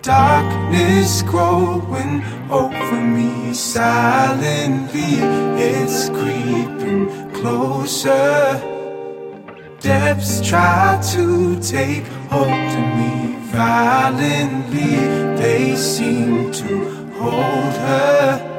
Darkness growing over me silently. It's creeping closer. Depths try to take hold of me violently. They seem to hold her.